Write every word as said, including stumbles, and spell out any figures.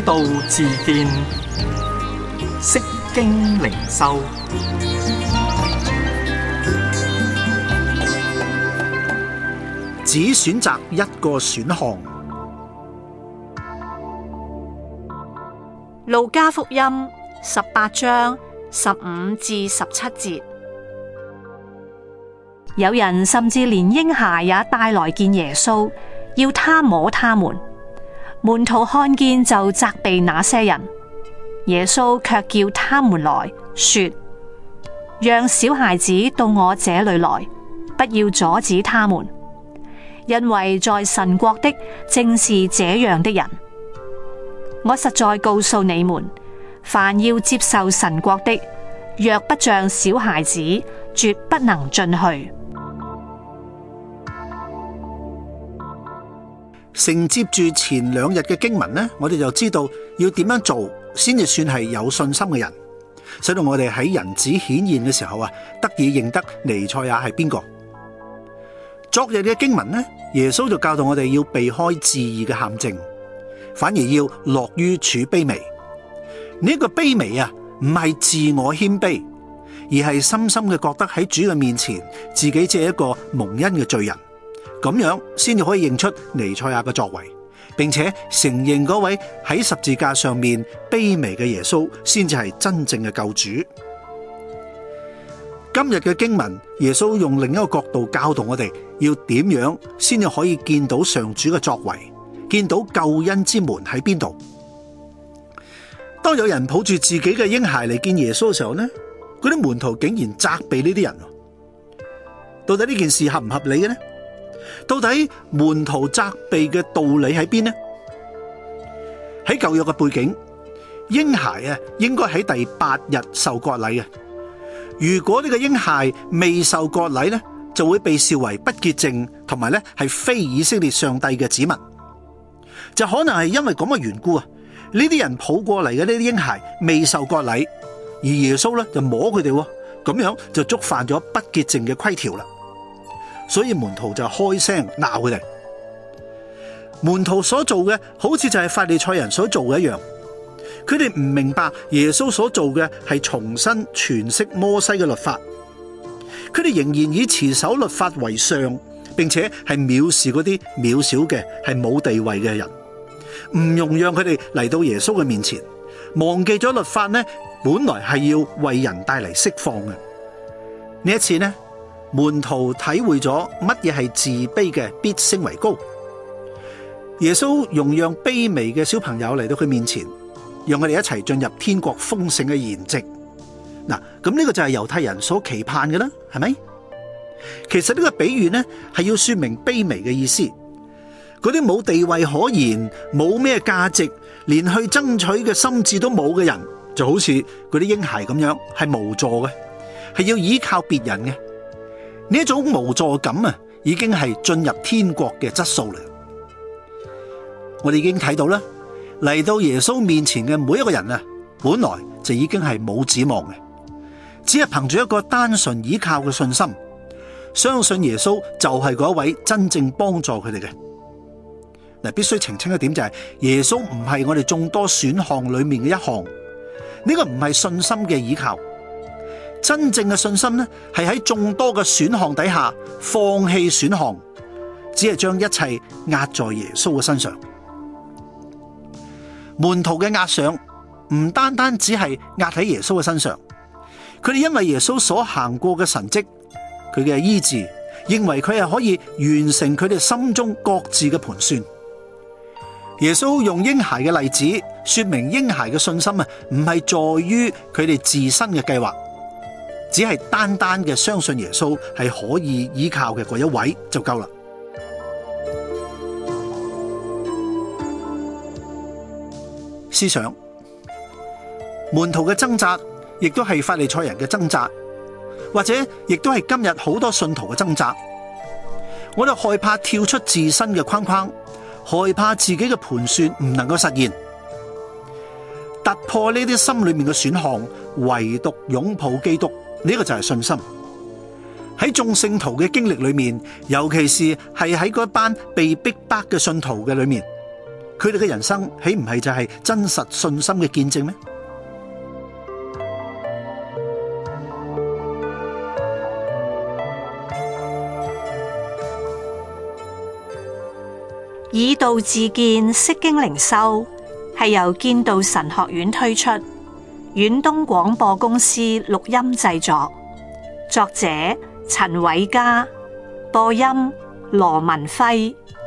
道自見，釋經靈修。 只選擇一個選項。 路加福音十八章十五至十七節，有人甚至連嬰孩也帶來見耶穌，要他摸他們。門徒看見就責備那些人，耶穌卻叫他們來說：讓小孩子到我這裏來，不要阻止他們，因為在神國的正是這樣的人。我實在告訴你們，凡要接受神國的，若不像小孩子，絕不能進去。 承接住前兩日嘅經文呢，我哋就知道要點樣做先至算係有信心嘅人，使到我哋喺人子顯現嘅時候啊，得以認得彌賽亞係邊個。昨日嘅經文呢，耶穌就教導我哋要避開自義嘅陷阱，反而要樂於處卑微。呢一個卑微啊，唔係自我謙卑，而係深深嘅覺得喺主嘅面前，自己只係一個蒙恩嘅罪人。咁樣先至可以認出彌賽亞嘅作為，並且承認嗰位喺十字架上面卑微嘅耶穌先至係真正嘅救主。今日嘅經文，耶穌用另一個角度教導我哋要點樣先至可以見到上主嘅作為，見到救恩之門喺邊度。當有人抱住自己嘅嬰孩嚟見耶穌嘅時候呢，嗰啲門徒竟然責備呢啲人，到底呢件事合唔合理嘅呢？到底門徒責備嘅道理喺邊呢？喺舊約嘅背景，嬰孩啊應該喺第八日受割禮嘅。如果呢個嬰孩未受割禮呢，就會被視為不潔淨，同埋咧係非以色列上帝嘅子民。就可能係因為咁嘅緣故啊，呢啲人抱過嚟嘅呢啲嬰孩未受割禮，而耶穌咧就摸佢哋，咁樣就觸犯咗不潔淨嘅規條啦。所以門徒就開聲鬧佢哋。門徒所做嘅好似就係法利賽人所做嘅一樣，佢哋唔明白耶穌所做嘅係重新詮釋摩西嘅律法，佢哋仍然以持守律法為上，並且係藐視嗰啲渺小嘅係冇地位嘅人，唔容讓佢哋嚟到耶穌嘅面前，忘記咗律法呢，本來係要為人帶嚟釋放嘅。呢一次呢，門徒體會咗乜嘢係自卑嘅必升為高。耶穌容讓卑微嘅小朋友嚟到佢面前，讓佢哋一齊進入天國豐盛嘅筵席。嗱，咁呢個就係猶太人所期盼嘅啦，係咪？其實呢個比喻呢，係要說明卑微嘅意思。嗰啲冇地位可言、冇咩價值、連去爭取嘅心智都冇嘅人，就好似嗰啲嬰孩咁樣，係無助嘅，係要依靠別人嘅。呢一種無助感啊，已經係進入天國嘅質素嚟。我哋已經睇到啦，嚟到耶穌面前嘅每一個人啊，本來就已經係冇指望嘅，只係憑住一個單純依靠嘅信心，相信耶穌就係嗰位真正幫助佢哋嘅。嗱，必須澄清一點就係，耶穌唔係我哋眾多選項裏面嘅一項，呢個唔係信心嘅依靠。真正嘅信心呢，係喺眾多嘅選項底下放棄選項，只係將一切壓在耶穌嘅身上。門徒嘅壓上唔單單只係壓喺耶穌嘅身上，佢哋因為耶穌所行過嘅神蹟，佢嘅醫治，認為佢係可以完成佢哋心中各自嘅盤算。耶穌用嬰孩嘅例子說明嬰孩嘅信心啊，唔係在於佢哋自身嘅計劃，只係單單嘅相信耶穌係可以依靠嘅嗰一位就夠啦。思想門徒嘅掙扎，亦都係法利賽人嘅掙扎，或者亦都係今日好多信徒嘅掙扎。我哋害怕跳出自身嘅框框，害怕自己嘅盤算唔能夠實現，突破呢啲心裏面嘅選項，唯獨擁抱基督，呢、這個就係信心。喺眾聖徒嘅經歷裏面，尤其是係喺嗰班被逼迫嘅信徒嘅裏面， 佢哋嘅人生豈唔係就係真實信心嘅見證咩？ 以道自見，釋經靈修係由建道神學院推出，遠東廣播公司錄音製作，作者陳偉嘉，播音羅文輝。